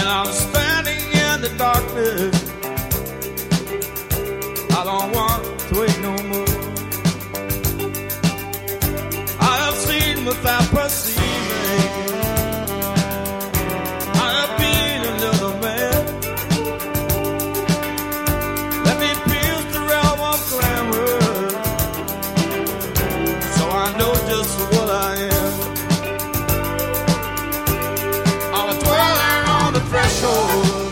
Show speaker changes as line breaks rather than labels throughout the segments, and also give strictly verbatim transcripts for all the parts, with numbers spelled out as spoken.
I'm standing in the darkness. I don't want to wait no more. I have seen without perceiving. I have been a little man. Let me pierce the realm of glamour, so I know just what I am. I'm a dweller on the threshold,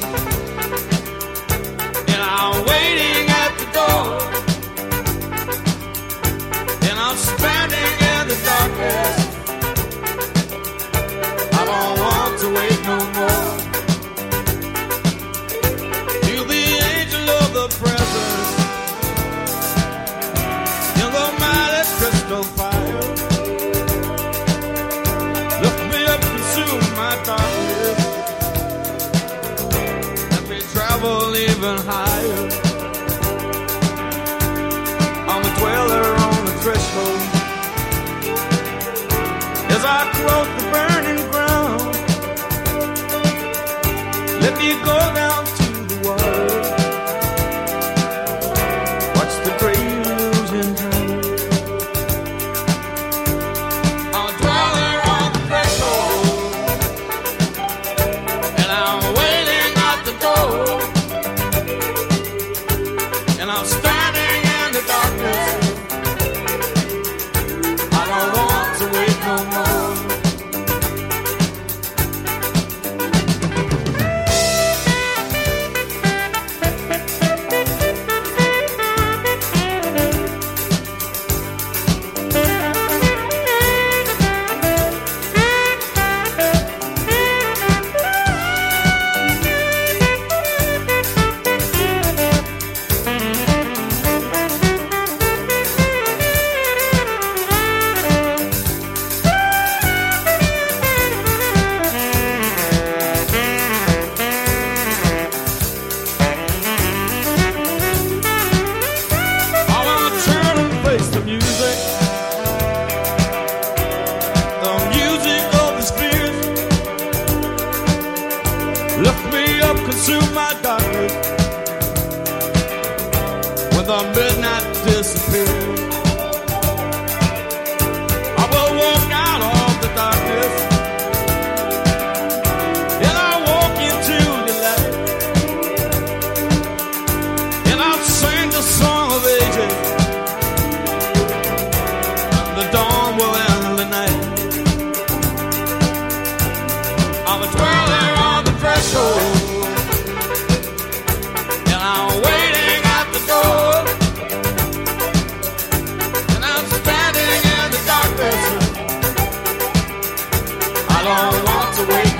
and I'm waiting at the door, and I'm standing in the darkness. I don't want to wait no more. You're the angel of the presence, in the mighty crystal fire. Lift me up, consume my darkness. Let me travel even higher. I'm a dweller on the threshold. As I cross the burning ground, let me go down to the water. Watch the great illusion hang. I'm a dweller on the threshold, and I'm waiting at the door, and I'm standing in the darkness. I don't want to wait no more. Lift me up, consume my darkness. When the midnight disappears, I will walk out of the darkness, and I'll walk into the light, and I'll sing the song of ages, and the dawn will end the night. I'm a dweller on the threshold, and I'm waiting at the door, and I'm standing in the darkness. I don't want to wait